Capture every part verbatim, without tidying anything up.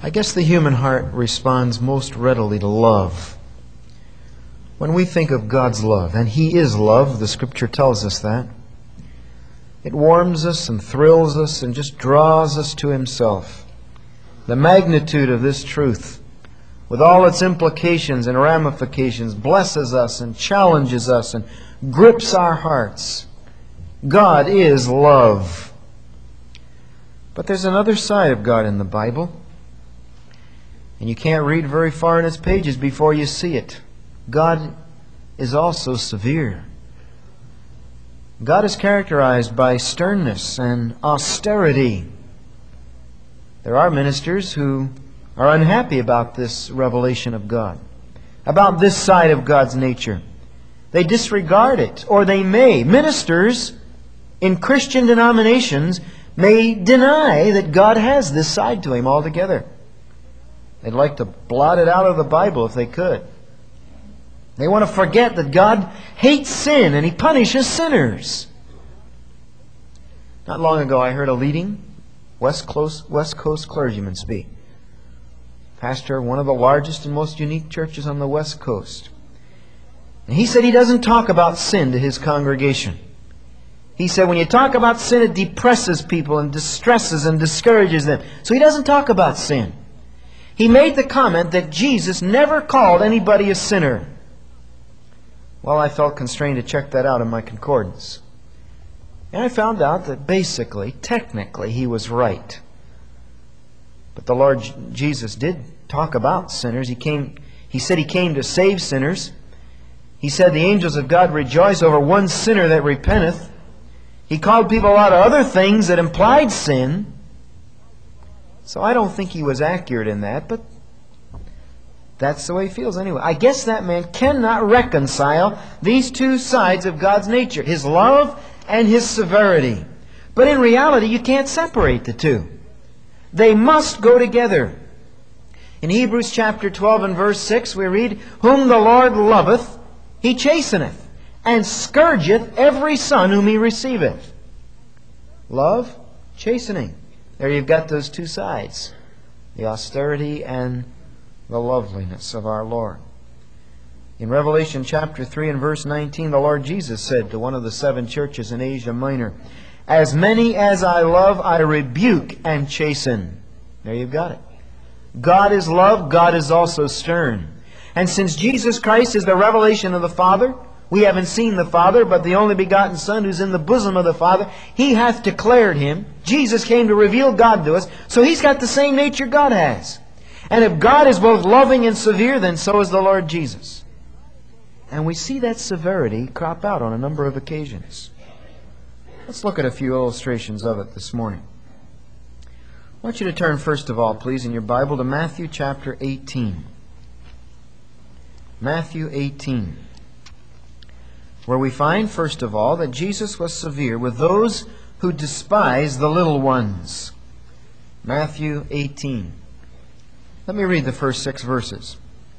I guess the human heart responds most readily to love. When we think of God's love, and He is love, the Scripture tells us that, it warms us and thrills us and just draws us to Himself. The magnitude of this truth, with all its implications and ramifications, blesses us and challenges us and grips our hearts. God is love. But there's another side of God in the Bible, and you can't read very far in its pages before you see it. God is also severe. God is characterized by sternness and austerity. There are ministers who are unhappy about this revelation of God, about this side of God's nature. They disregard it, or they may. Ministers in Christian denominations may deny that God has this side to Him altogether. They'd like to blot it out of the Bible if they could. They want to forget that God hates sin and He punishes sinners. Not long ago I heard a leading West Coast, West Coast clergyman speak. Pastor of one of the largest and most unique churches on the West Coast. And he said he doesn't talk about sin to his congregation. He said when you talk about sin, it depresses people and distresses and discourages them. So he doesn't talk about sin. He made the comment that Jesus never called anybody a sinner. Well, I felt constrained to check that out in my concordance. And I found out that basically, technically, he was right. But the Lord Jesus did talk about sinners. He came, He said He came to save sinners. He said the angels of God rejoice over one sinner that repenteth. He called people out of other things that implied sin. So I don't think he was accurate in that, but that's the way he feels anyway. I guess that man cannot reconcile these two sides of God's nature, His love and His severity. But in reality, you can't separate the two. They must go together. In Hebrews chapter twelve and verse six we read, "Whom the Lord loveth, He chasteneth, and scourgeth every son whom He receiveth." Love, chastening. There you've got those two sides. The austerity and the loveliness of our Lord. In Revelation chapter three and verse nineteen, the Lord Jesus said to one of the seven churches in Asia Minor, "As many as I love, I rebuke and chasten." There you've got it. God is love. God is also stern. And since Jesus Christ is the revelation of the Father, we haven't seen the Father, but the only begotten Son who's in the bosom of the Father, He hath declared Him. Jesus came to reveal God to us, so He's got the same nature God has. And if God is both loving and severe, then so is the Lord Jesus. And we see that severity crop out on a number of occasions. Let's look at a few illustrations of it this morning. I want you to turn first of all, please, in your Bible to Matthew chapter eighteen. Matthew eighteen. Where we find, first of all, that Jesus was severe with those who despise the little ones. Matthew eighteen. Let me read the first six verses.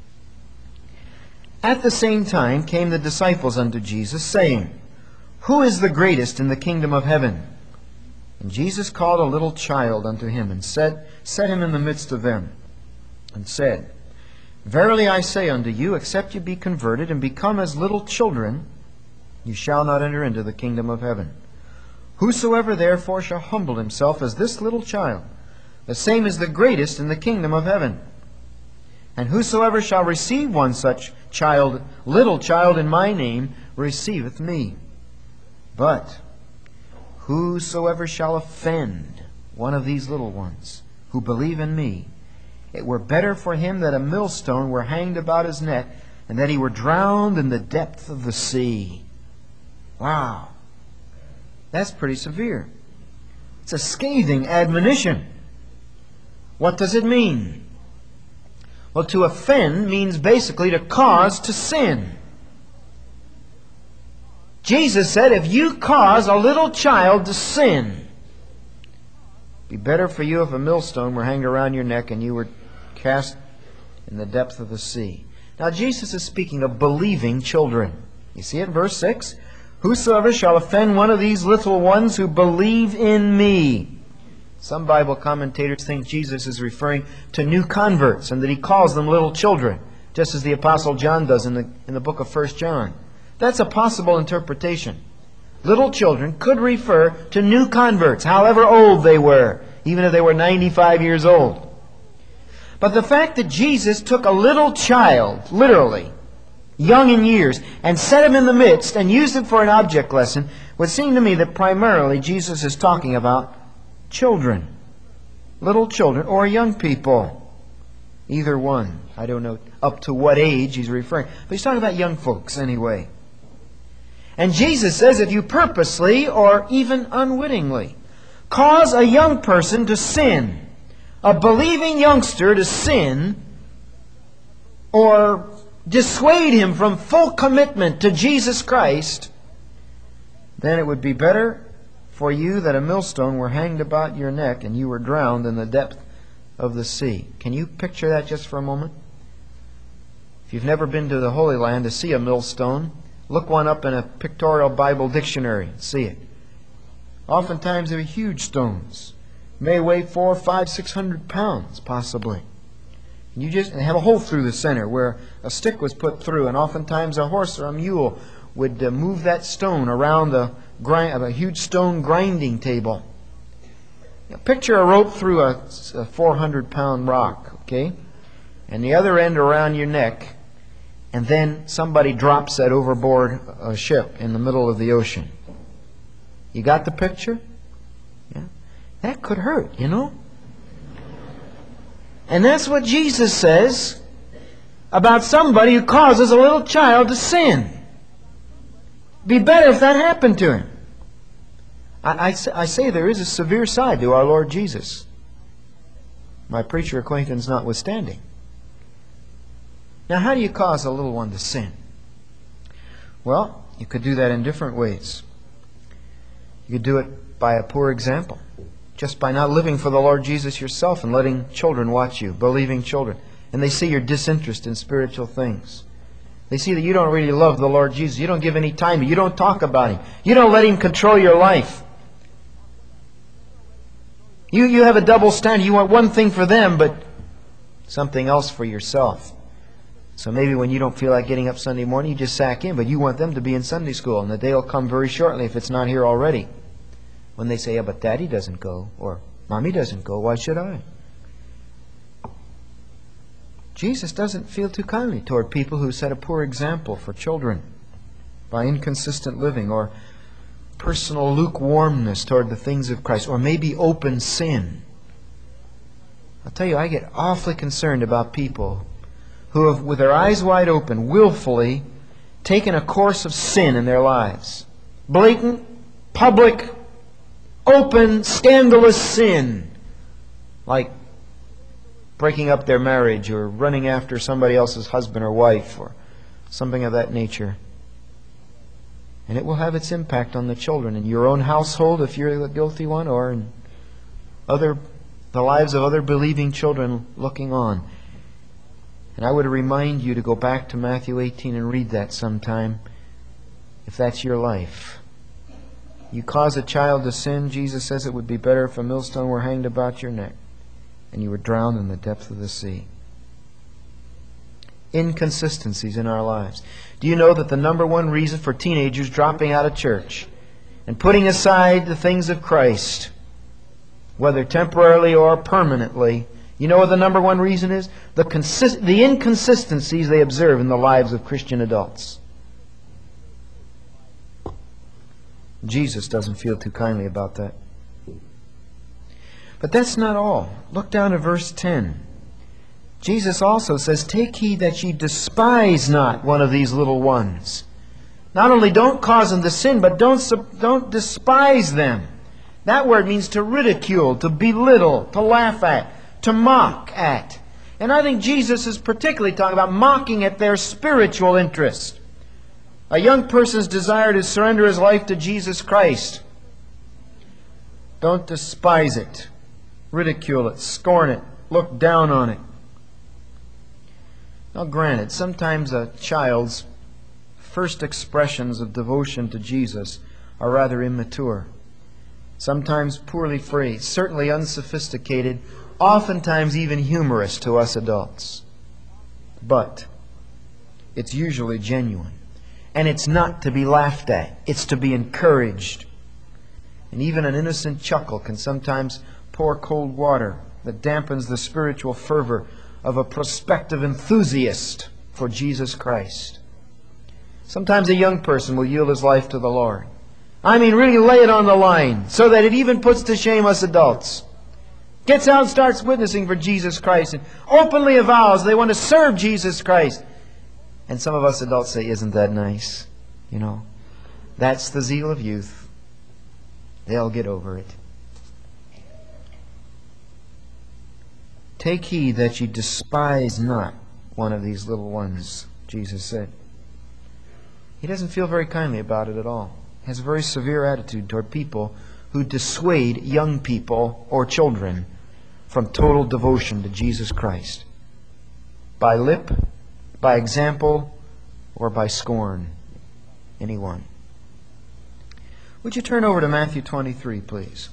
"At the same time came the disciples unto Jesus, saying, Who is the greatest in the kingdom of heaven? And Jesus called a little child unto Him, and set, set him in the midst of them, and said, Verily I say unto you, except you be converted, and become as little children, you shall not enter into the kingdom of heaven. Whosoever therefore shall humble himself as this little child, the same is the greatest in the kingdom of heaven. And whosoever shall receive one such child, little child in my name, receiveth me. But whosoever shall offend one of these little ones who believe in me, it were better for him that a millstone were hanged about his neck, and that he were drowned in the depth of the sea." Wow. That's pretty severe. It's a scathing admonition. What does it mean? Well, to offend means basically to cause to sin. Jesus said, if you cause a little child to sin, it'd be better for you if a millstone were hanged around your neck and you were cast in the depth of the sea. Now, Jesus is speaking of believing children. You see it in verse six? "Whosoever shall offend one of these little ones who believe in me." Some Bible commentators think Jesus is referring to new converts and that he calls them little children, just as the Apostle John does in the, in the book of First John. That's a possible interpretation. Little children could refer to new converts, however old they were, even if they were ninety-five years old. But the fact that Jesus took a little child, literally, young in years, and set him in the midst and used him for an object lesson would seem to me that primarily Jesus is talking about children, little children, or young people. Either one. I don't know up to what age he's referring. But he's talking about young folks anyway. And Jesus says if you purposely or even unwittingly cause a young person to sin, a believing youngster to sin, or dissuade him from full commitment to Jesus Christ, then it would be better for you that a millstone were hanged about your neck and you were drowned in the depth of the sea. Can you picture that just for a moment? If you've never been to the Holy Land to see a millstone, look one up in a pictorial Bible dictionary and see it. Oftentimes they're huge stones. May weigh four, five, six hundred pounds, possibly. And you just have a hole through the center where a stick was put through, and oftentimes a horse or a mule would uh, move that stone around a, grind, a huge stone grinding table. Now, picture a rope through a, a four hundred pound rock, okay? And the other end around your neck, and then somebody drops that overboard a ship in the middle of the ocean. You got the picture? Yeah. That could hurt, you know? And that's what Jesus says about somebody who causes a little child to sin. Be better if that happened to him. I, I, I say there is a severe side to our Lord Jesus, my preacher acquaintance notwithstanding. Now, how do you cause a little one to sin? Well, you could do that in different ways. You could do it by a poor example, just by not living for the Lord Jesus yourself and letting children watch you, believing children. And they see your disinterest in spiritual things. They see that you don't really love the Lord Jesus. You don't give any time. You don't talk about Him. You don't let Him control your life. You, you have a double standard. You want one thing for them, but something else for yourself. So maybe when you don't feel like getting up Sunday morning, you just sack in, but you want them to be in Sunday school, and the day will come very shortly if it's not here already. When they say, yeah, but Daddy doesn't go, or Mommy doesn't go, why should I? Jesus doesn't feel too kindly toward people who set a poor example for children by inconsistent living or personal lukewarmness toward the things of Christ, or maybe open sin. I'll tell you, I get awfully concerned about people who have, with their eyes wide open, willfully taken a course of sin in their lives. Blatant, public, open, scandalous sin. Like breaking up their marriage or running after somebody else's husband or wife or something of that nature. And it will have its impact on the children in your own household if you're the guilty one, or in other, the lives of other believing children looking on. And I would remind you to go back to Matthew eighteen and read that sometime, if that's your life. You cause a child to sin, Jesus says it would be better if a millstone were hanged about your neck and you were drowned in the depth of the sea. Inconsistencies in our lives. Do you know that the number one reason for teenagers dropping out of church and putting aside the things of Christ, whether temporarily or permanently, you know what the number one reason is? The, consist- the inconsistencies they observe in the lives of Christian adults. Jesus doesn't feel too kindly about that. But that's not all. Look down at verse ten. Jesus also says, take heed that ye despise not one of these little ones. Not only don't cause them to sin, but don't, don't despise them. That word means to ridicule, to belittle, to laugh at, to mock at. And I think Jesus is particularly talking about mocking at their spiritual interest. A young person's desire to surrender his life to Jesus Christ. Don't despise it, ridicule it, scorn it, look down on it. Now granted, sometimes a child's first expressions of devotion to Jesus are rather immature. sometimes poorly phrased, certainly unsophisticated, oftentimes even humorous to us adults. But it's usually genuine. And it's not to be laughed at. It's to be encouraged. And even an innocent chuckle can sometimes pour cold water that dampens the spiritual fervor of a prospective enthusiast for Jesus Christ. Sometimes a young person will yield his life to the Lord. I mean, really lay it on the line, so that it even puts to shame us adults. Gets out and starts witnessing for Jesus Christ and openly avows they want to serve Jesus Christ. And some of us adults say, isn't that nice? You know, that's the zeal of youth. They'll get over it. Take heed that ye despise not one of these little ones, Jesus said. He doesn't feel very kindly about it at all. He has a very severe attitude toward people who dissuade young people or children from total devotion to Jesus Christ. By lip, by example, or by scorn. Anyone. Would you turn over to Matthew twenty-three, please?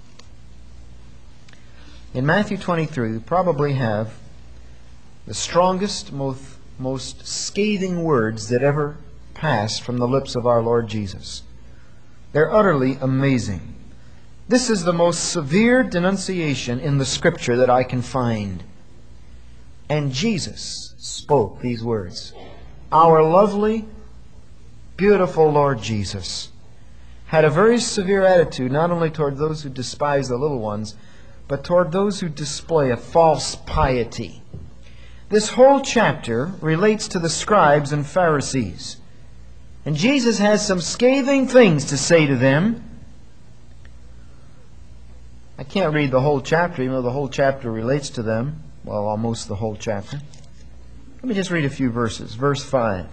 In Matthew twenty-three, we probably have the strongest, most, most scathing words that ever passed from the lips of our Lord Jesus. They're utterly amazing. This is the most severe denunciation in the Scripture that I can find. And Jesus spoke these words. Our lovely, beautiful Lord Jesus had a very severe attitude not only toward those who despise the little ones, but toward those who display a false piety. This whole chapter relates to the scribes and Pharisees. And Jesus has some scathing things to say to them. I can't read the whole chapter, even though the whole chapter relates to them. Well, almost the whole chapter. Let me just read a few verses. Verse five.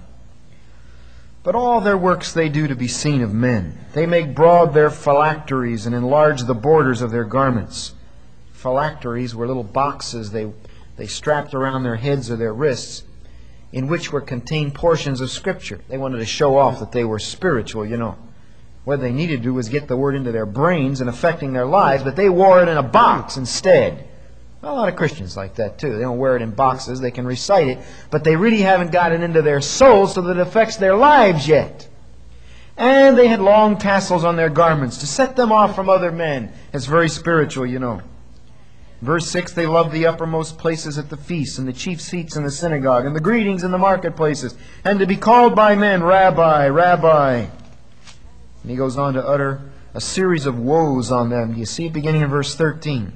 But all their works they do to be seen of men. They make broad their phylacteries and enlarge the borders of their garments. Phylacteries were little boxes they, they strapped around their heads or their wrists, in which were contained portions of Scripture. They wanted to show off that they were spiritual, you know. What they needed to do was get the Word into their brains and affecting their lives, but they wore it in a box instead. Well, a lot of Christians like that too. They don't wear it in boxes. They can recite it, but they really haven't got it into their souls so that it affects their lives yet. And they had long tassels on their garments to set them off from other men. It's very spiritual, you know. Verse six, they loved the uppermost places at the feasts, and the chief seats in the synagogue, and the greetings in the marketplaces, and to be called by men, Rabbi, Rabbi. And he goes on to utter a series of woes on them. You see it beginning in verse thirteen.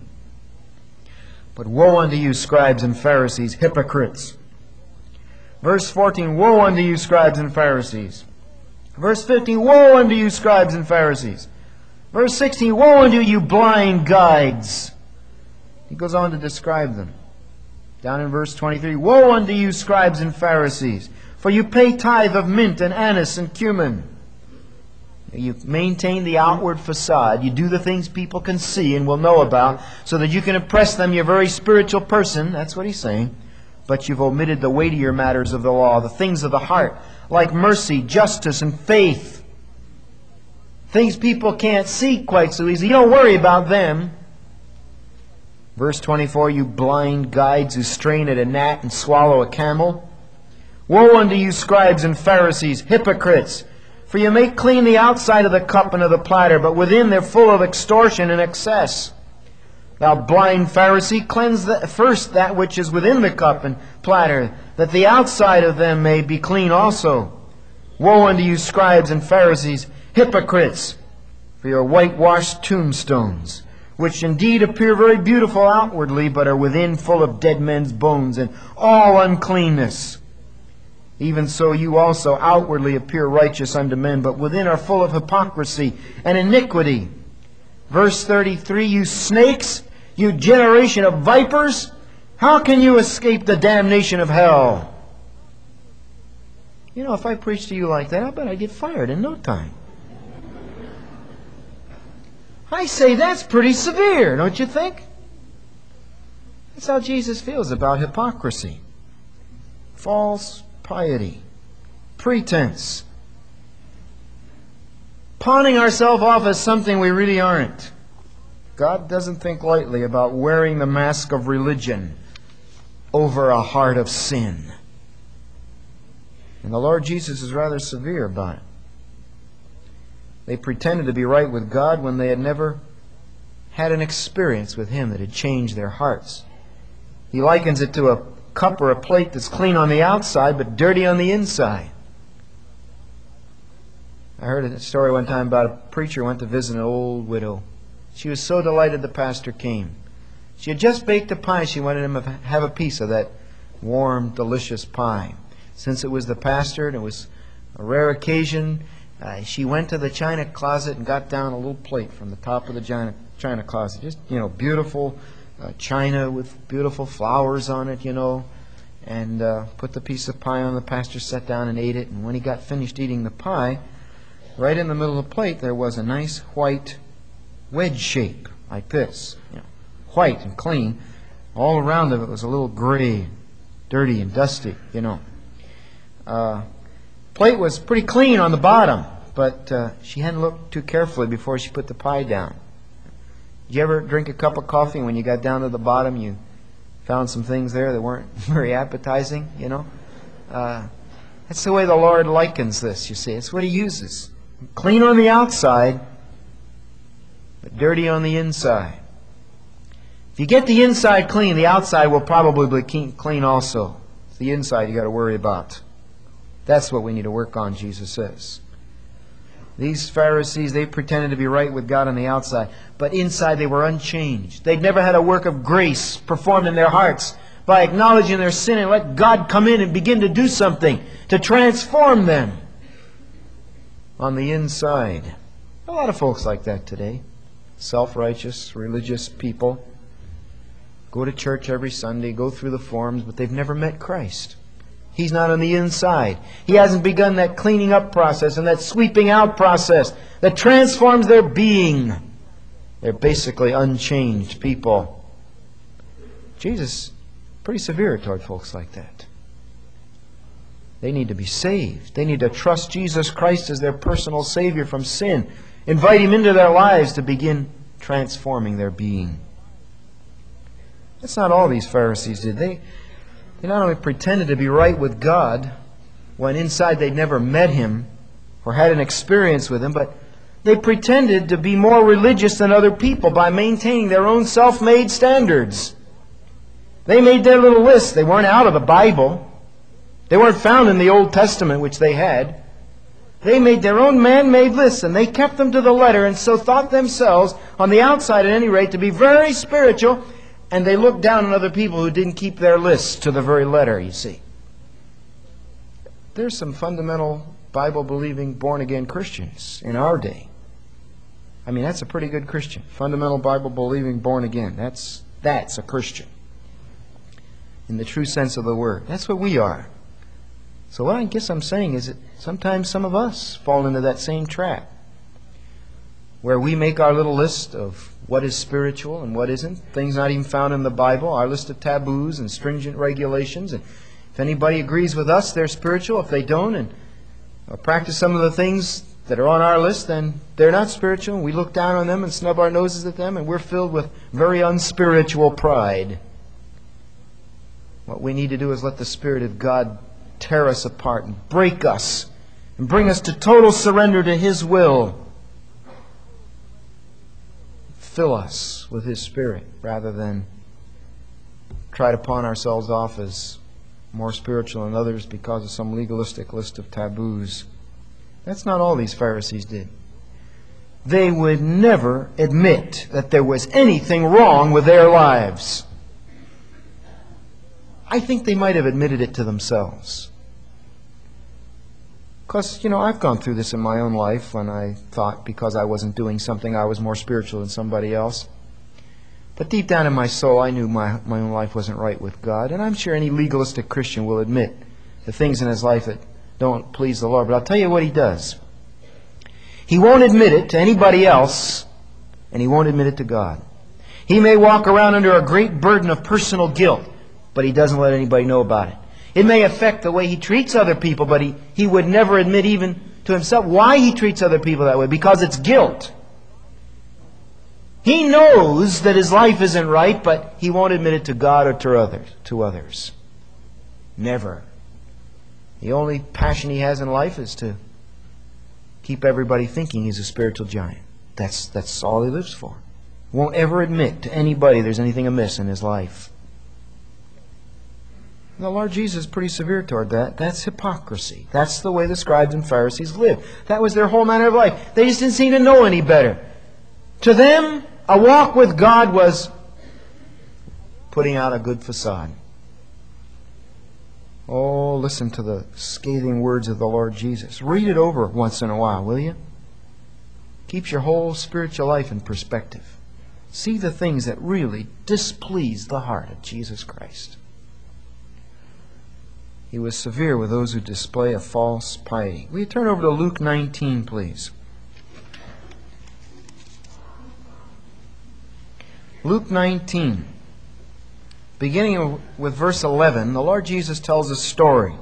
But woe unto you, scribes and Pharisees, hypocrites. Verse fourteen, woe unto you, scribes and Pharisees. Verse fifteen, woe unto you, scribes and Pharisees. Verse sixteen, woe unto you, blind guides. He goes on to describe them. Down in verse twenty-three, woe unto you, scribes and Pharisees, for you pay tithe of mint and anise and cumin. You maintain the outward facade. You do the things people can see and will know about so that you can impress them you're a very spiritual person. That's what he's saying. But you've omitted the weightier matters of the law, the things of the heart, like mercy, justice, and faith. Things people can't see quite so easily. You don't worry about them. Verse twenty-four, you blind guides who strain at a gnat and swallow a camel. Woe unto you, scribes and Pharisees, hypocrites! For you make clean the outside of the cup and of the platter, but within they're full of extortion and excess. Thou blind Pharisee, cleanse the, first that which is within the cup and platter, that the outside of them may be clean also. Woe unto you, scribes and Pharisees, hypocrites! For you are whitewashed tombstones, which indeed appear very beautiful outwardly, but are within full of dead men's bones and all uncleanness. Even so you also outwardly appear righteous unto men, but within are full of hypocrisy and iniquity. Verse thirty-three, you snakes, you generation of vipers, how can you escape the damnation of hell? You know, if I preach to you like that, I bet I'd get fired in no time. I say that's pretty severe, don't you think? That's how Jesus feels about hypocrisy. False piety, pretense, pawning ourselves off as something we really aren't. God doesn't think lightly about wearing the mask of religion over a heart of sin. And the Lord Jesus is rather severe about it. They pretended to be right with God when they had never had an experience with Him that had changed their hearts. He likens it to a cup or a plate that's clean on the outside but dirty on the inside. I heard a story one time about a preacher who went to visit an old widow. She was so delighted the pastor came. She had just baked a pie. She wanted him to have a piece of that warm, delicious pie. Since it was the pastor and it was a rare occasion, uh, she went to the china closet and got down a little plate from the top of the china, china closet. Just, you know, beautiful uh, china with beautiful flowers on it, you know. And uh, put the piece of pie on. The pastor sat down and ate it. And when he got finished eating the pie, right in the middle of the plate there was a nice white wedge shape, like this. You know, white and clean. All around of it was a little gray, dirty and dusty, you know. Uh, plate was pretty clean on the bottom, but uh, she hadn't looked too carefully before she put the pie down. Did you ever drink a cup of coffee and when you got down to the bottom you found some things there that weren't very appetizing, you know? Uh, that's the way the Lord likens this, you see. It's what He uses. Clean on the outside, but dirty on the inside. If you get the inside clean, the outside will probably be clean also. It's the inside you got to worry about. That's what we need to work on, Jesus says. These Pharisees, they pretended to be right with God on the outside, but inside they were unchanged. They'd never had a work of grace performed in their hearts by acknowledging their sin and let God come in and begin to do something to transform them on the inside. A lot of folks like that today. Self-righteous, religious people. Go to church every Sunday, go through the forms, but they've never met Christ. He's not on the inside. He hasn't begun that cleaning up process and that sweeping out process that transforms their being. They're basically unchanged people. Jesus, pretty severe toward folks like that. They need to be saved. They need to trust Jesus Christ as their personal Savior from sin. Invite Him into their lives to begin transforming their being. That's not all these Pharisees did. They, they not only pretended to be right with God when inside they'd never met Him or had an experience with Him, but they pretended to be more religious than other people by maintaining their own self-made standards. They made their little lists. They weren't out of the Bible. They weren't found in the Old Testament, which they had. They made their own man-made lists, and they kept them to the letter, and so thought themselves, on the outside at any rate, to be very spiritual, and they looked down on other people who didn't keep their lists to the very letter, you see. There's some fundamental Bible-believing, born-again Christians in our day. I mean, that's a pretty good Christian. Fundamental Bible-believing, born-again. That's, that's a Christian. In the true sense of the word. That's what we are. So what I guess I'm saying is that sometimes some of us fall into that same trap, where we make our little list of what is spiritual and what isn't, things not even found in the Bible, our list of taboos and stringent regulations, and if anybody agrees with us, they're spiritual. If they don't and or practice some of the things that are on our list, then they're not spiritual. We look down on them and snub our noses at them, and we're filled with very unspiritual pride. What we need to do is let the Spirit of God tear us apart and break us and bring us to total surrender to His will. Fill us with His Spirit rather than try to pawn ourselves off as more spiritual than others because of some legalistic list of taboos. That's not all these Pharisees did. They would never admit that there was anything wrong with their lives. I think they might have admitted it to themselves. Because, you know, I've gone through this in my own life when I thought because I wasn't doing something I was more spiritual than somebody else. But deep down in my soul, I knew my, my own life wasn't right with God. And I'm sure any legalistic Christian will admit the things in his life that don't please the Lord. But I'll tell you what he does. He won't admit it to anybody else, and he won't admit it to God. He may walk around under a great burden of personal guilt, but he doesn't let anybody know about it. It may affect the way he treats other people, but he, he would never admit even to himself why he treats other people that way. Because it's guilt. He knows that his life isn't right, but he won't admit it to God or to others. To others. Never. The only passion he has in life is to keep everybody thinking he's a spiritual giant. That's, that's all he lives for. Won't ever admit to anybody there's anything amiss in his life. The Lord Jesus is pretty severe toward that. That's hypocrisy. That's the way the scribes and Pharisees lived. That was their whole manner of life. They just didn't seem to know any better. To them, a walk with God was putting out a good facade. Oh, listen to the scathing words of the Lord Jesus. Read it over once in a while, will you? Keeps your whole spiritual life in perspective. See the things that really displease the heart of Jesus Christ. He was severe with those who display a false piety. Will you turn over to Luke nineteen, please? Luke nineteen. Beginning with verse eleven, the Lord Jesus tells a story.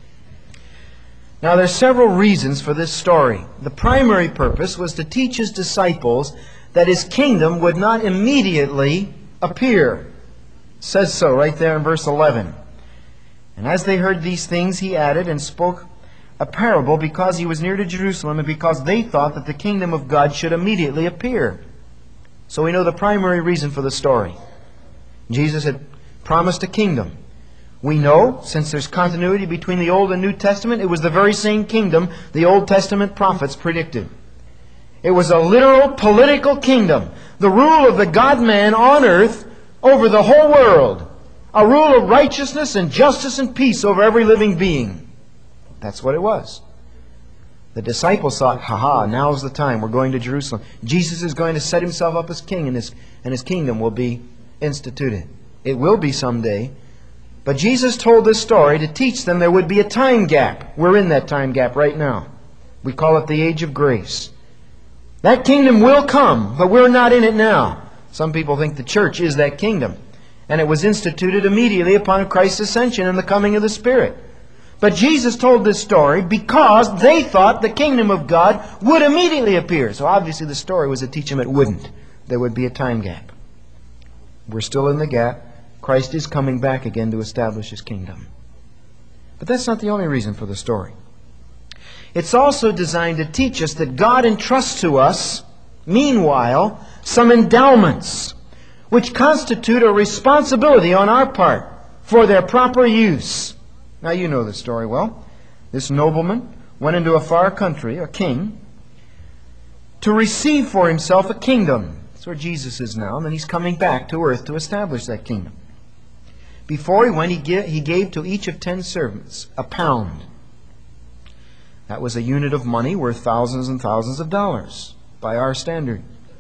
Now, there's several reasons for this story. The primary purpose was to teach his disciples that his kingdom would not immediately appear. It says so right there in verse eleven. And as they heard these things, he added and spoke a parable because he was near to Jerusalem and because they thought that the kingdom of God should immediately appear. So we know the primary reason for the story. Jesus had promised a kingdom. We know, since there's continuity between the Old and New Testament, it was the very same kingdom the Old Testament prophets predicted. It was a literal political kingdom. The rule of the God-man on earth over the whole world. A rule of righteousness and justice and peace over every living being. That's what it was. The disciples thought, ha-ha, now's the time. We're going to Jerusalem. Jesus is going to set himself up as king, and his, and his kingdom will be instituted. It will be someday. But Jesus told this story to teach them there would be a time gap. We're in that time gap right now. We call it the age of grace. That kingdom will come, but we're not in it now. Some people think the church is that kingdom. And it was instituted immediately upon Christ's ascension and the coming of the Spirit. But Jesus told this story because they thought the kingdom of God would immediately appear. So obviously the story was to teach them it wouldn't. There would be a time gap. We're still in the gap. Christ is coming back again to establish his kingdom. But that's not the only reason for the story. It's also designed to teach us that God entrusts to us, meanwhile, some endowments which constitute a responsibility on our part for their proper use. Now you know the story well. This nobleman went into a far country, a king, to receive for himself a kingdom. That's where Jesus is now, and then he's coming back to earth to establish that kingdom. Before he went, he gave, he gave to each of ten servants a pound. That was a unit of money worth thousands and thousands of dollars by our standard.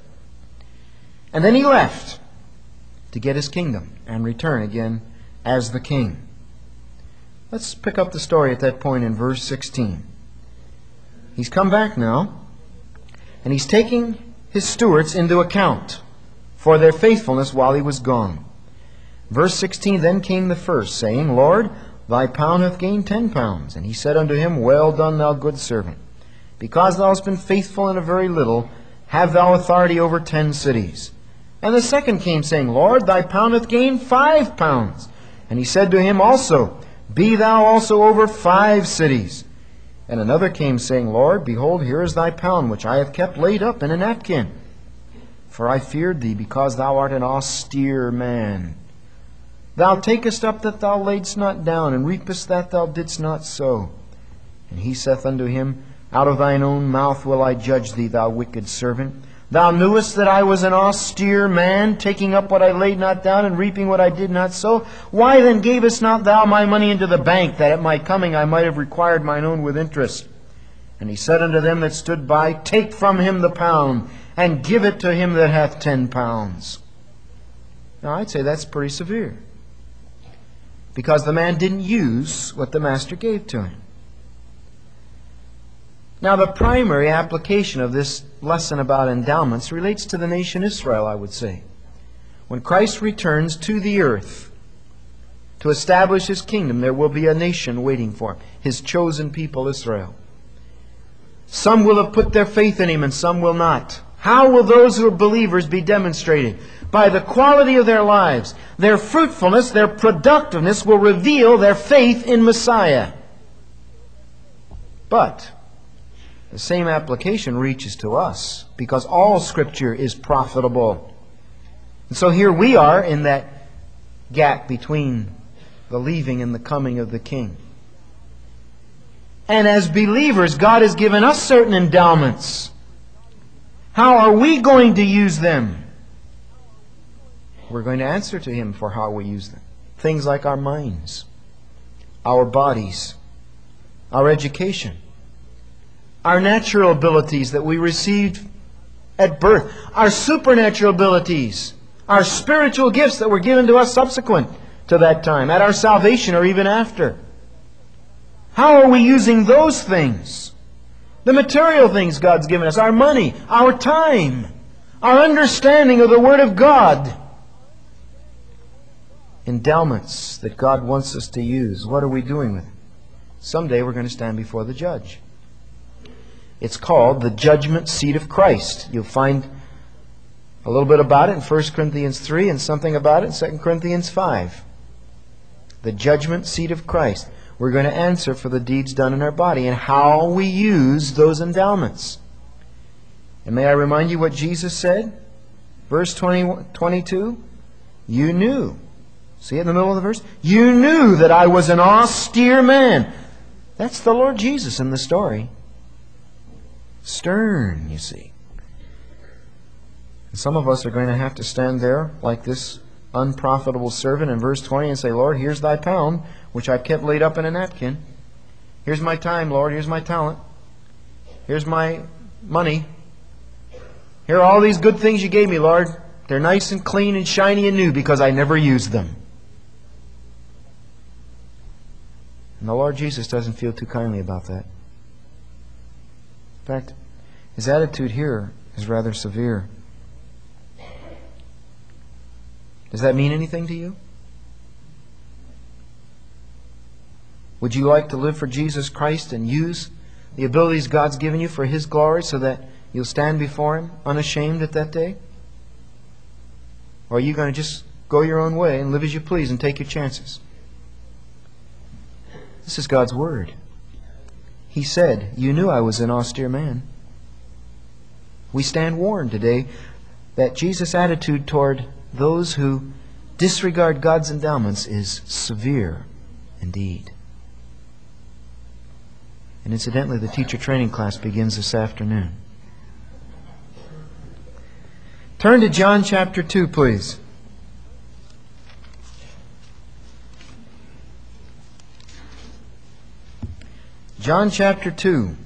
And then he left to get his kingdom and return again as the king. Let's pick up the story at that point in verse sixteen. He's come back now, and he's taking his stewards into account for their faithfulness while he was gone. Verse sixteen, then came the first, saying, Lord, thy pound hath gained ten pounds. And he said unto him, Well done, thou good servant. Because thou hast been faithful in a very little, have thou authority over ten cities. And the second came, saying, Lord, thy pound hath gained five pounds. And he said to him also, Be thou also over five cities. And another came, saying, Lord, behold, here is thy pound, which I have kept laid up in a napkin. For I feared thee, because thou art an austere man. Thou takest up that thou laidst not down, and reapest that thou didst not sow. And he saith unto him, Out of thine own mouth will I judge thee, thou wicked servant. Thou knewest that I was an austere man, taking up what I laid not down, and reaping what I did not sow. Why then gavest not thou my money into the bank, that at my coming I might have required mine own with interest? And he said unto them that stood by, Take from him the pound, and give it to him that hath ten pounds. Now I'd say that's pretty severe, because the man didn't use what the master gave to him. Now, the primary application of this lesson about endowments relates to the nation Israel, I would say. When Christ returns to the earth to establish his kingdom, there will be a nation waiting for him, his chosen people Israel. Some will have put their faith in Him and some will not. How will those who are believers be demonstrated? By the quality of their lives. Their fruitfulness, their productiveness will reveal their faith in Messiah. But the same application reaches to us, because all Scripture is profitable. And so here we are in that gap between the leaving and the coming of the King. And as believers, God has given us certain endowments. How are we going to use them? We're going to answer to Him for how we use them. Things like our minds, our bodies, our education, our natural abilities that we received at birth, our supernatural abilities, our spiritual gifts that were given to us subsequent to that time, at our salvation or even after. How are we using those things? The material things God's given us, our money, our time, our understanding of the Word of God. Endowments that God wants us to use. What are we doing with it? Someday we're going to stand before the judge. It's called the judgment seat of Christ. You'll find a little bit about it in First Corinthians three and something about it in Second Corinthians five. The judgment seat of Christ. We're going to answer for the deeds done in our body and how we use those endowments. And may I remind you what Jesus said? Verse twenty, twenty-two. You knew. See it in the middle of the verse? You knew that I was an austere man. That's the Lord Jesus in the story. Stern, you see. And some of us are going to have to stand there like this unprofitable servant in verse twenty and say, Lord, here's thy pound, which I've kept laid up in a napkin. Here's my time, Lord. Here's my talent. Here's my money. Here are all these good things you gave me, Lord. They're nice and clean and shiny and new because I never used them. And the Lord Jesus doesn't feel too kindly about that. In fact, His attitude here is rather severe. Does that mean anything to you? Would you like to live for Jesus Christ and use the abilities God's given you for His glory so that you'll stand before Him unashamed at that day? Or are you going to just go your own way and live as you please and take your chances? This is God's Word. He said, you knew I was an austere man. We stand warned today that Jesus' attitude toward those who disregard God's endowments is severe indeed. And incidentally, the teacher training class begins this afternoon. Turn to John chapter two, please. John chapter two.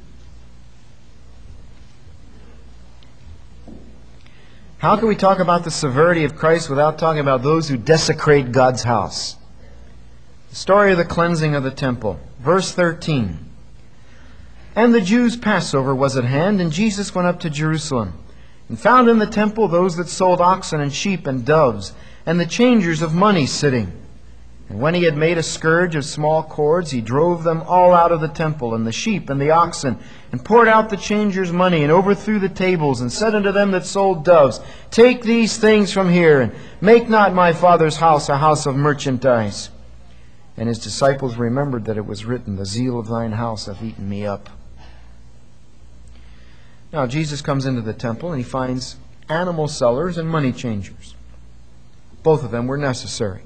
How can we talk about the severity of Christ without talking about those who desecrate God's house? The story of the cleansing of the temple. Verse thirteen. And the Jews' Passover was at hand, and Jesus went up to Jerusalem, and found in the temple those that sold oxen and sheep and doves, and the changers of money sitting. And when he had made a scourge of small cords, he drove them all out of the temple, and the sheep and the oxen, and poured out the changers' money, and overthrew the tables, and said unto them that sold doves, Take these things from here, and make not my Father's house a house of merchandise. And his disciples remembered that it was written, The zeal of thine house hath eaten me up. Now Jesus comes into the temple, and he finds animal sellers and money changers. Both of them were necessary.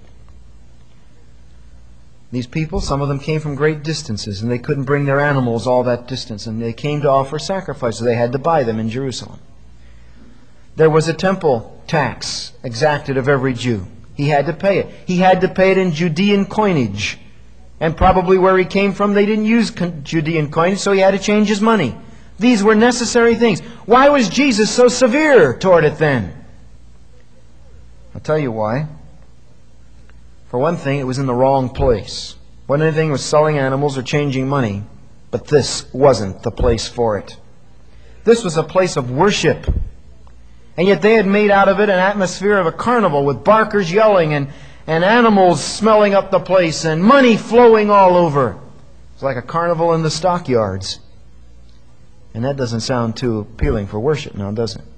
These people, some of them came from great distances, and they couldn't bring their animals all that distance, and they came to offer sacrifices. They had to buy them in Jerusalem. There was a temple tax exacted of every Jew. He had to pay it. He had to pay it in Judean coinage. And probably where he came from, they didn't use Judean coinage, so he had to change his money. These were necessary things. Why was Jesus so severe toward it then? I'll tell you why. For one thing, it was in the wrong place. Wasn't anything was selling animals or changing money, but this wasn't the place for it. This was a place of worship. And yet they had made out of it an atmosphere of a carnival with barkers yelling and, and animals smelling up the place and money flowing all over. It's like a carnival in the stockyards. And that doesn't sound too appealing for worship now, does it?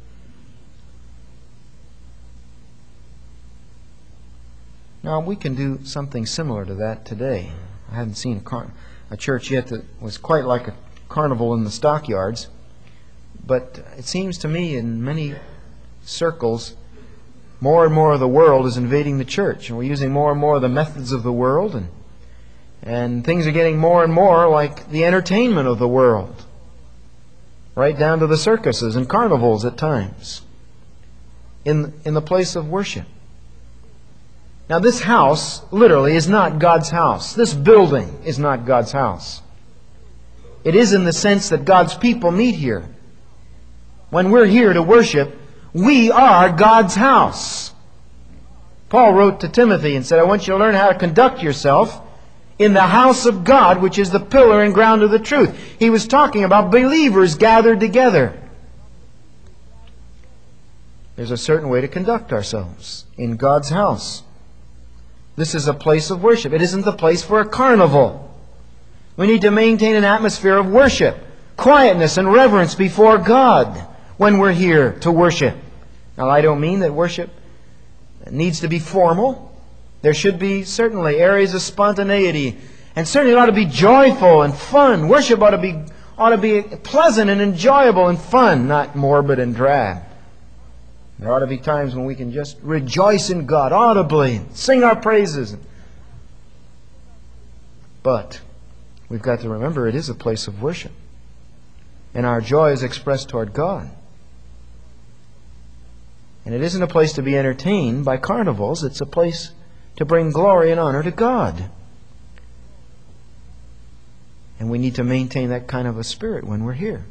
Now, we can do something similar to that today. I haven't seen a, car- a church yet that was quite like a carnival in the stockyards. But it seems to me in many circles, more and more of the world is invading the church. And we're using more and more of the methods of the world. And, and things are getting more and more like the entertainment of the world. Right down to the circuses and carnivals at times. In, in the place of worship. Now this house, literally, is not God's house. This building is not God's house. It is in the sense that God's people meet here. When we're here to worship, we are God's house. Paul wrote to Timothy and said, I want you to learn how to conduct yourself in the house of God, which is the pillar and ground of the truth. He was talking about believers gathered together. There's a certain way to conduct ourselves in God's house. This is a place of worship. It isn't the place for a carnival. We need to maintain an atmosphere of worship, quietness and reverence before God when we're here to worship. Now, I don't mean that worship needs to be formal. There should be certainly areas of spontaneity, and certainly it ought to be joyful and fun. Worship ought to be, ought to be pleasant and enjoyable and fun, not morbid and drab. There ought to be times when we can just rejoice in God audibly, sing our praises. But we've got to remember it is a place of worship. And our joy is expressed toward God. And it isn't a place to be entertained by carnivals. It's a place to bring glory and honor to God. And we need to maintain that kind of a spirit when we're here.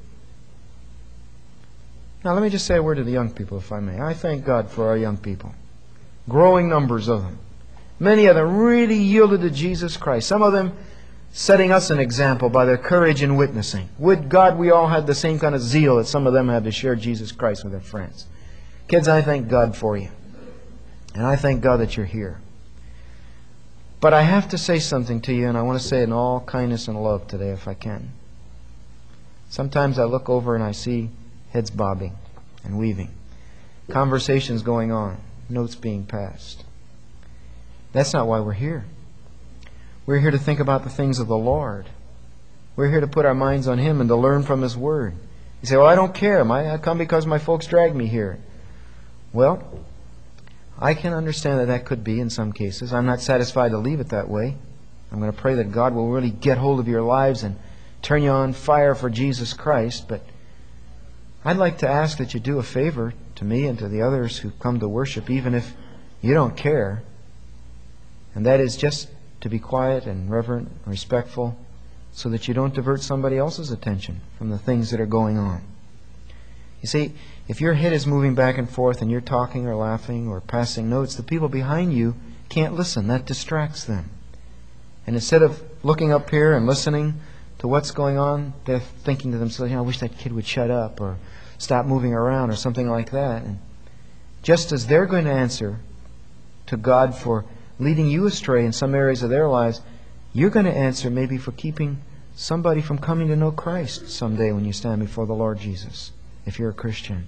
Now, let me just say a word to the young people, if I may. I thank God for our young people. Growing numbers of them. Many of them really yielded to Jesus Christ. Some of them setting us an example by their courage in witnessing. Would God we all had the same kind of zeal that some of them have to share Jesus Christ with their friends. Kids, I thank God for you. And I thank God that you're here. But I have to say something to you, and I want to say it in all kindness and love today, if I can. Sometimes I look over and I see heads bobbing and weaving. Conversations going on. Notes being passed. That's not why we're here. We're here to think about the things of the Lord. We're here to put our minds on Him and to learn from His Word. You say, well, I don't care. I come because my folks dragged me here. Well, I can understand that that could be in some cases. I'm not satisfied to leave it that way. I'm going to pray that God will really get hold of your lives and turn you on fire for Jesus Christ. But I'd like to ask that you do a favor to me and to the others who come to worship, even if you don't care. And that is just to be quiet and reverent and respectful so that you don't divert somebody else's attention from the things that are going on. You see, if your head is moving back and forth and you're talking or laughing or passing notes, the people behind you can't listen. That distracts them. And instead of looking up here and listening to what's going on, they're thinking to themselves, you know, I wish that kid would shut up or stop moving around or something like that. And just as they're going to answer to God for leading you astray in some areas of their lives, you're going to answer maybe for keeping somebody from coming to know Christ someday when you stand before the Lord Jesus, if you're a Christian.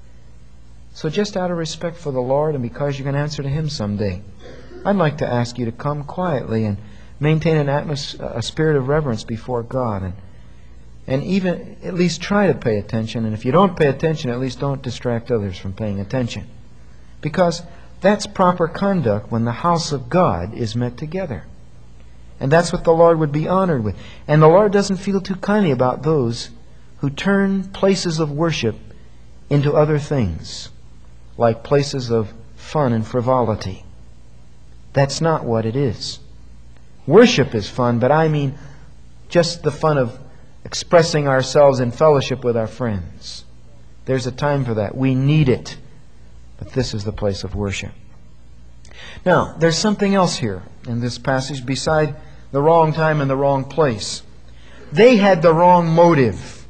So just out of respect for the Lord and because you're going to answer to Him someday, I'd like to ask you to come quietly and maintain an atmosphere, a spirit of reverence before God, and and even at least try to pay attention. And if you don't pay attention, at least don't distract others from paying attention. Because that's proper conduct when the house of God is met together. And that's what the Lord would be honored with. And the Lord doesn't feel too kindly about those who turn places of worship into other things, like places of fun and frivolity. That's not what it is. Worship is fun, but I mean just the fun of expressing ourselves in fellowship with our friends. There's a time for that. We need it. But this is the place of worship. Now, there's something else here in this passage beside the wrong time and the wrong place. They had the wrong motive.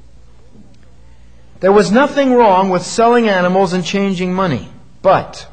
There was nothing wrong with selling animals and changing money, but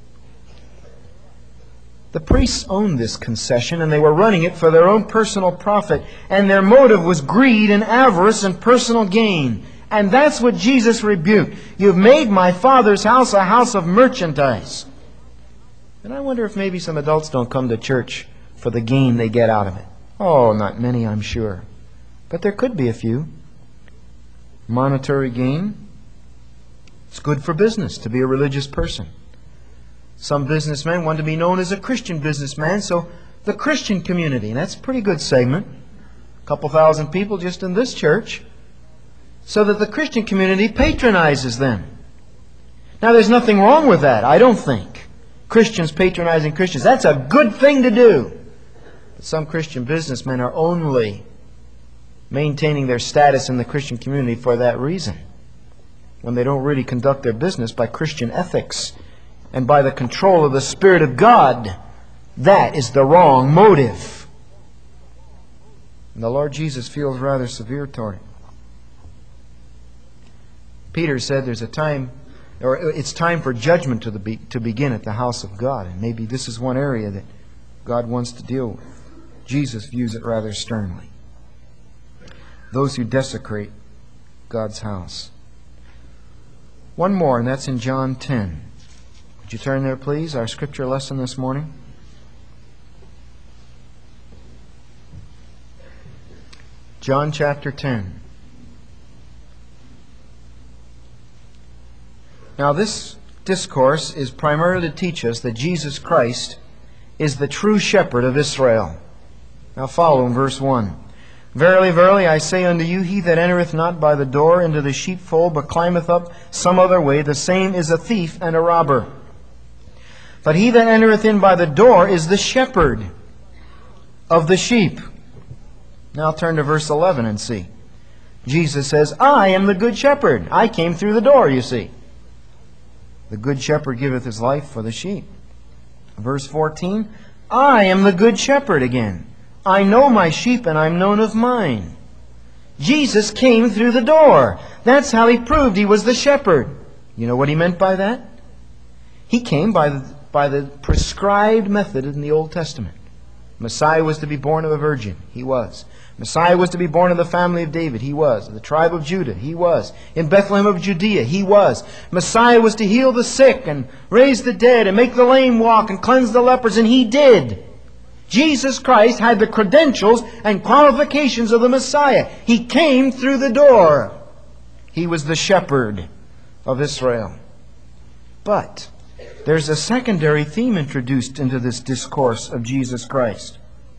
the priests owned this concession and they were running it for their own personal profit, and their motive was greed and avarice and personal gain. And that's what Jesus rebuked. You've made my Father's house a house of merchandise. And I wonder if maybe some adults don't come to church for the gain they get out of it. Oh, not many, I'm sure. But there could be a few. Monetary gain. It's good for business to be a religious person. Some businessmen want to be known as a Christian businessman, so the Christian community, and that's a pretty good segment. A couple thousand people just in this church. So that the Christian community patronizes them. Now, there's nothing wrong with that, I don't think. Christians patronizing Christians. That's a good thing to do. But some Christian businessmen are only maintaining their status in the Christian community for that reason, when they don't really conduct their business by Christian ethics and by the control of the Spirit of God. That is the wrong motive. And the Lord Jesus feels rather severe toward it. Peter said there's a time, or it's time for judgment to, the be, to begin at the house of God. And maybe this is one area that God wants to deal with. Jesus views it rather sternly. Those who desecrate God's house. One more, and that's in John ten. Would you turn there, please? Our scripture lesson this morning. John chapter ten. Now, this discourse is primarily to teach us that Jesus Christ is the true shepherd of Israel. Now follow in verse one. Verily, verily, I say unto you, he that entereth not by the door into the sheepfold, but climbeth up some other way, the same is a thief and a robber. But he that entereth in by the door is the shepherd of the sheep. Now turn to verse eleven and see. Jesus says, I am the good shepherd. I came through the door, you see. The good shepherd giveth his life for the sheep. Verse fourteen, I am the good shepherd again. I know my sheep and I'm known of mine. Jesus came through the door. That's how he proved he was the shepherd. You know what he meant by that? He came by the, by the prescribed method in the Old Testament. Messiah was to be born of a virgin. He was. Messiah was to be born of the family of David. He was. Of the tribe of Judah. He was. In Bethlehem of Judea. He was. Messiah was to heal the sick and raise the dead and make the lame walk and cleanse the lepers, and he did. Jesus Christ had the credentials and qualifications of the Messiah. He came through the door. He was the shepherd of Israel. But there's a secondary theme introduced into this discourse of Jesus Christ.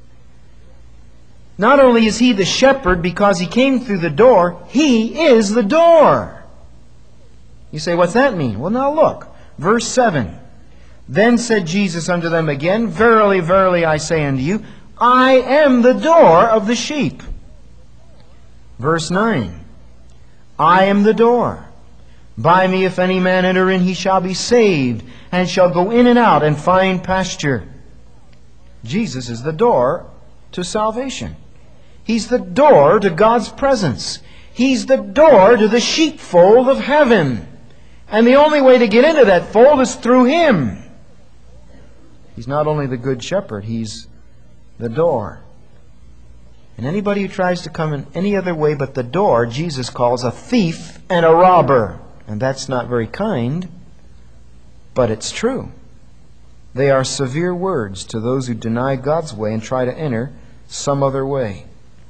Not only is he the shepherd because he came through the door, he is the door. You say, what's that mean? Well, now look. Verse seven. Then said Jesus unto them again, Verily, verily, I say unto you, I am the door of the sheep. Verse nine. I am the door. By me if any man enter in, he shall be saved, and shall go in and out and find pasture. Jesus is the door to salvation. He's the door to God's presence. He's the door to the sheepfold of heaven. And the only way to get into that fold is through Him. He's not only the good shepherd, He's the door. And anybody who tries to come in any other way but the door, Jesus calls a thief and a robber. And that's not very kind, but it's true. They are severe words to those who deny God's way and try to enter some other way.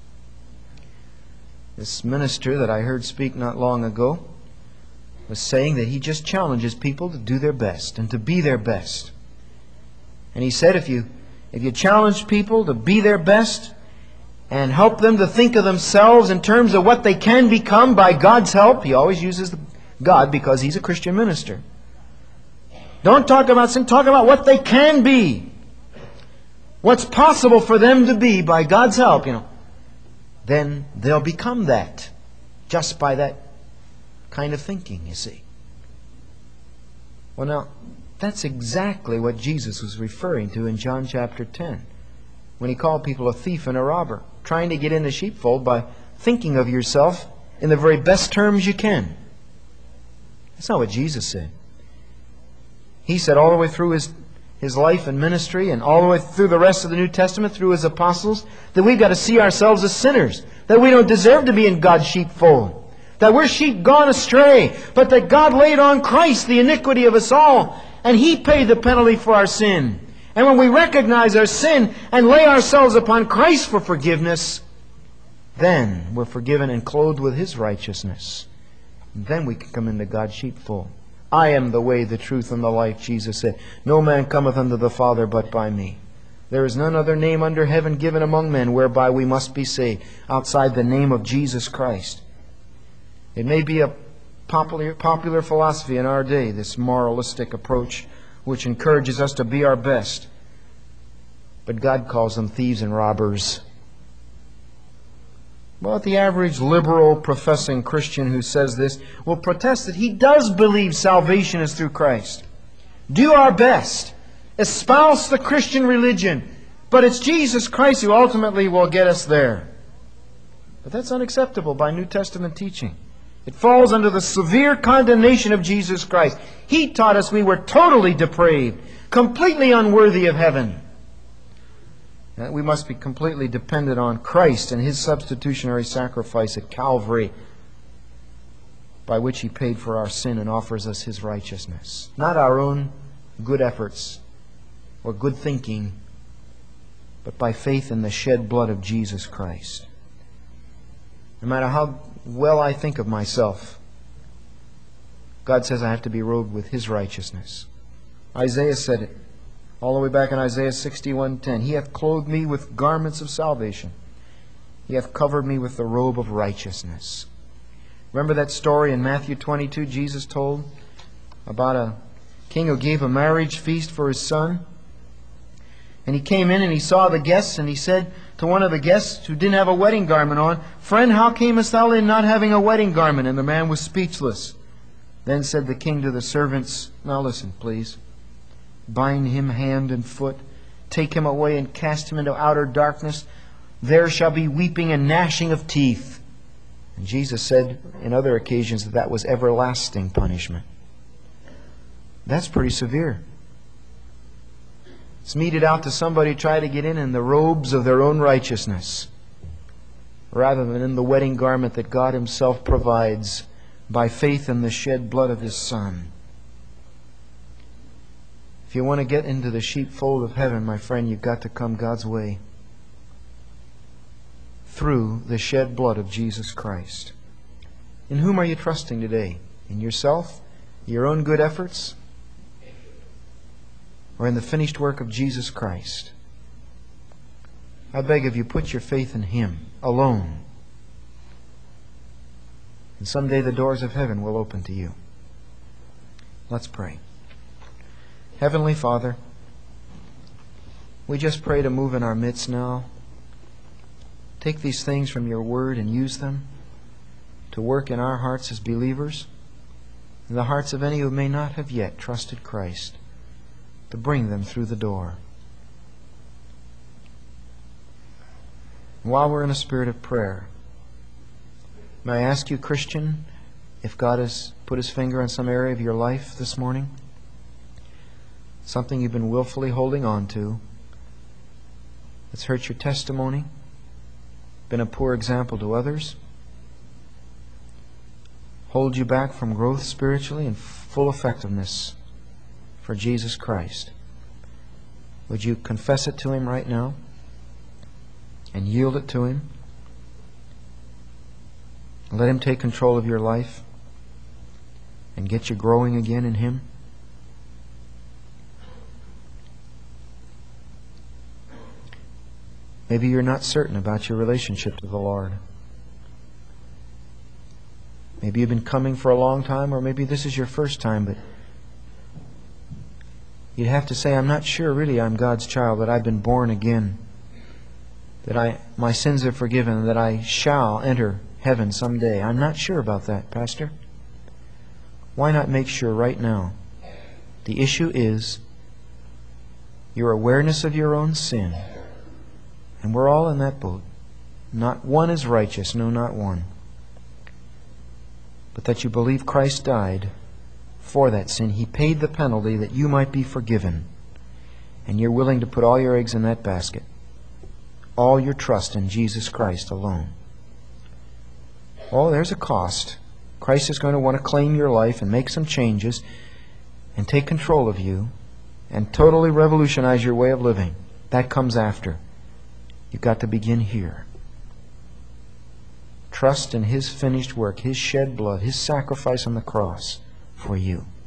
This minister that I heard speak not long ago was saying that he just challenges people to do their best and to be their best. And he said if you, if you challenge people to be their best and help them to think of themselves in terms of what they can become by God's help, he always uses God because he's a Christian minister. Don't talk about sin, talk about what they can be. What's possible for them to be by God's help, you know. Then they'll become that just by that kind of thinking, you see. Well, now, that's exactly what Jesus was referring to in John chapter ten, when He called people a thief and a robber, trying to get in the sheepfold by thinking of yourself in the very best terms you can. That's not what Jesus said. He said all the way through His His life and ministry, and all the way through the rest of the New Testament, through His apostles, that we've got to see ourselves as sinners, that we don't deserve to be in God's sheepfold. That we're sheep gone astray, but that God laid on Christ the iniquity of us all, and He paid the penalty for our sin. And when we recognize our sin and lay ourselves upon Christ for forgiveness, then we're forgiven and clothed with His righteousness. And then we can come into God's sheepfold. I am the way, the truth, and the life, Jesus said. No man cometh unto the Father but by me. There is none other name under heaven given among men whereby we must be saved, outside the name of Jesus Christ. It may be a popular, popular philosophy in our day, this moralistic approach, which encourages us to be our best. But God calls them thieves and robbers. Well, the average liberal professing Christian who says this will protest that he does believe salvation is through Christ. Do our best. Espouse the Christian religion. But it's Jesus Christ who ultimately will get us there. But that's unacceptable by New Testament teaching. It falls under the severe condemnation of Jesus Christ. He taught us we were totally depraved, completely unworthy of heaven. And we must be completely dependent on Christ and His substitutionary sacrifice at Calvary, by which He paid for our sin and offers us His righteousness. Not our own good efforts or good thinking, but by faith in the shed blood of Jesus Christ. No matter how well I think of myself, God says I have to be robed with His righteousness. Isaiah said it all the way back in Isaiah sixty-one ten. He hath clothed me with garments of salvation. He hath covered me with the robe of righteousness. Remember that story in Matthew twenty-two Jesus told about a king who gave a marriage feast for his son? And he came in and he saw the guests, and he said to one of the guests who didn't have a wedding garment on, "Friend, how camest thou in not having a wedding garment?" And the man was speechless. Then said the king to the servants, "Now listen, please. Bind him hand and foot, take him away and cast him into outer darkness. There shall be weeping and gnashing of teeth." And Jesus said in other occasions that that was everlasting punishment. That's pretty severe. It's meted out to somebody who try to get in in the robes of their own righteousness, rather than in the wedding garment that God Himself provides by faith in the shed blood of His Son. If you want to get into the sheepfold of heaven, my friend, you've got to come God's way, through the shed blood of Jesus Christ. In whom are you trusting today? In yourself? Your own good efforts? Or in the finished work of Jesus Christ? I beg of you, put your faith in Him alone. And someday the doors of heaven will open to you. Let's pray. Heavenly Father, we just pray to move in our midst now. Take these things from your word and use them to work in our hearts as believers, in the hearts of any who may not have yet trusted Christ, to bring them through the door. While we're in a spirit of prayer, may I ask you, Christian, if God has put His finger on some area of your life this morning, something you've been willfully holding on to, that's hurt your testimony, been a poor example to others, hold you back from growth spiritually and full effectiveness for Jesus Christ. Would you confess it to Him right now and yield it to Him? Let Him take control of your life and get you growing again in Him. Maybe you're not certain about your relationship to the Lord. Maybe you've been coming for a long time, or maybe this is your first time, but you'd have to say, "I'm not sure really I'm God's child, that I've been born again, that I my sins are forgiven, and that I shall enter heaven someday. I'm not sure about that, Pastor." Why not make sure right now? The issue is your awareness of your own sin. And we're all in that boat. Not one is righteous, no, not one. But that you believe Christ died for that sin. He paid the penalty that you might be forgiven. And you're willing to put all your eggs in that basket. All your trust in Jesus Christ alone. Oh, there's a cost. Christ is going to want to claim your life and make some changes and take control of you and totally revolutionize your way of living. That comes after. You've got to begin here. Trust in His finished work, His shed blood, His sacrifice on the cross for you.